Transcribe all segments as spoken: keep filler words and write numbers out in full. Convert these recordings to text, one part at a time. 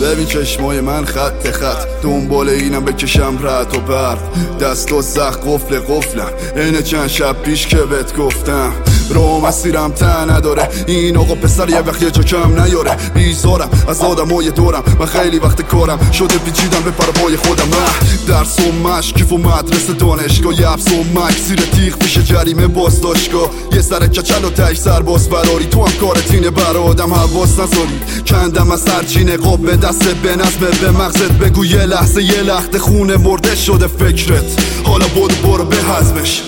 ببین چشمای من خط خط دنبال اینم بکشم رد و برق دست و زخ قفل قفلم اینه چند شب پیش که بهت گفتم رو مسیرم ته نداره این آقا پسر یه وقت یه جا کم نیاره بیزارم از آدمای دورم من خیلی وقت کارم شده پیچیدم به پروای خودم من درس و مشق کیف و مدرسه دانشگاه یه حبس و مک زیر تیغ پیش جریمه بازداشتگاه یه سر کچل و تش سرباز براری تو هم کارت اینه بر آدم حواس نذاری کندم از سرچی نقاب به دست به نظمه به مغزت بگو یه لحظه یه لخت خونه مرده شده فکرت حالا برو برو به حزمش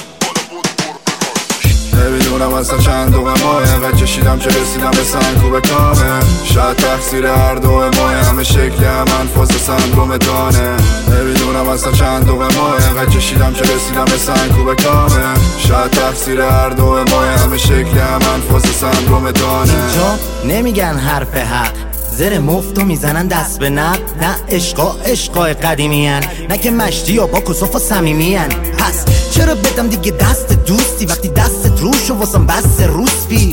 نمیدونم اصلا چند دومه ماه انقدر کشیدم که رسیدم به سنگوب کامه شاید تقصیر هر دوه ماه همه شکل هم انفاس سندروم دانه نمیدونم اصلا چند دومه ماه انقدر کشیدم که رسیدم به سنگوب کامه شاید تقصیر هر دوه ماه همه شکل هم انفاس سندروم دانه اینجا نمیگن حرف حق زر مفتو میزنن دست به نب نه عشقا عشقای قدیمین نه که مشتی و با کسوف و سمیمین پس چرا بدم دیگه دست دوستی وقتی دست روش و واسم بس روسپی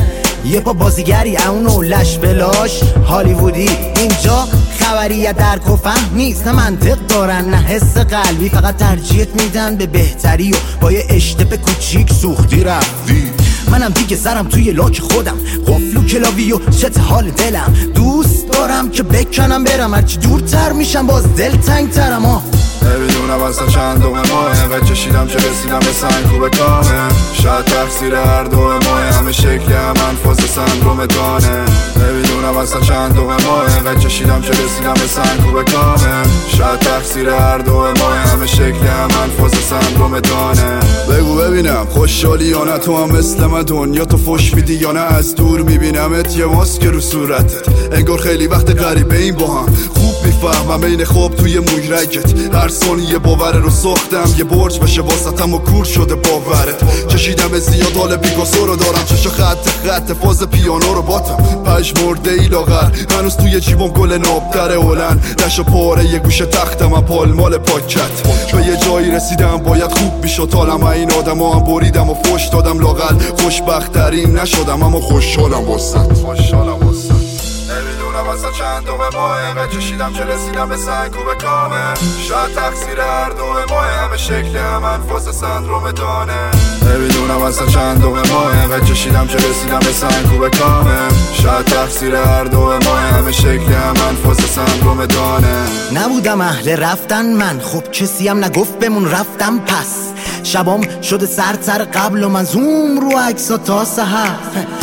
یه پا بازیگری اونو لش بلاش هالیوودی اینجا خبریه درک و فهم نیست نه منطق دارن نه حس قلبی فقط ترجیحت میدن به بهتری و با یه اشتبه کوچیک سوختی رفتی منم دیگه سرم توی لاک خودم قفل و کلاوی و چت حال دلم دوست دارم که بکنم برم هرچی دورتر میشم باز دل تنگ ترم ها نمیدونم اصلا چند دومه ماه انقدر کشیدم که رسیدم به سنگوب کامه شاید تقصیر هر دوه ماه همه شکل هم انفاس سندروم دانه نمیدونم اصلا چند دومه ماه انقدر کشیدم که رسیدم به سنگوب کامه شاید تقصیر هر دوه ماه همه شکل هم انفاس سندروم دانه بگو ببینم خوشحالی یا نه تو هم مثل من دنیا تو فش میدی یا نه از دور میبینمت یه ماسک رو صورتت انگار خیلی وقت غریبه این با هم خوب میفهمم بین خواب توی موی رگت هر ثانیه باور رو ساختم یه برج بشه واسطم و کور شده باورت چشیدم زیاد حال پیکاسو رو دارم چشا خط خط فاز پیانو رو باتم پش مرده ای لاغر هنوز توی جیبم گل نابتر اولن دش و پاره یه گوشه تختم هم پالمال پاکت به یه جایی رسیدم باید خوب بیشد حالم این آدم ها هم بریدم و فش دادم لاغر خوشبخترین نشدم اما خوشحالم واسط خوشحالم واسط نمیدونم اصلا چند دومه ماه انقدر کشیدم که رسیدم به سنگوب کامه شاید تقصیر هر دوه ماه همه شکل هم انفاس سندروم دانه نمیدونم اصلا چند دومه ماه انقدر کشیدم که رسیدم به سنگوب کامه شاید تقصیر هر دوه ماه همه شکل هم انفاس سندروم دانه نبودم اهل رفتن من خب کسی هم نگفت بمون رفتم پس شبام شده سرتر قبل و من زوم رو عکسا تا سحر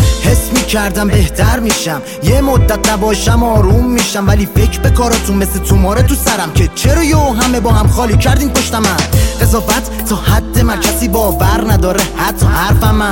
حس می کردم بهتر میشم یه مدت نباشم آروم میشم ولی فکر به کاراتون مثل توماره تو سرم که چرا یو همه با هم خالی کردین پشت من قضاوت تا حد من کسی باور نداره حتی حرفم من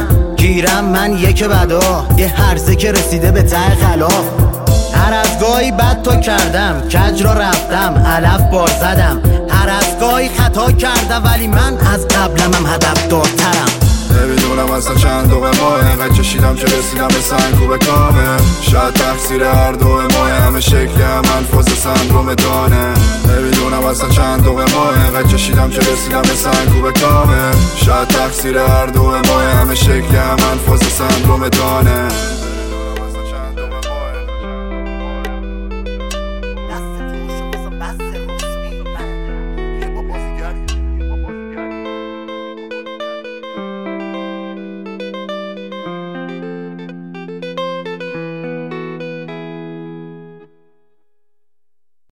گیرم من یک بدا یه هرزه که رسیده به ته خلاف هر از گاهی بد تا کردم کج را رفتم علف بار زدم هر از گاهی خطا کردم ولی من از قبلم هم هدف دارترم نمیدونم اصلا چند دومه ماه انقدر کشیدم که رسیدم به سنگوب کامه شاید تقصیر هر دوه ماه همه شکل هم انفاس سندروم دانه نمیدونم اصلا چند دومه ماه انقدر کشیدم که رسیدم به سنگوب کامه شاید تقصیر هر دوه ماه همه شکل هم انفاس سندروم دانه دست توش و بسم بسه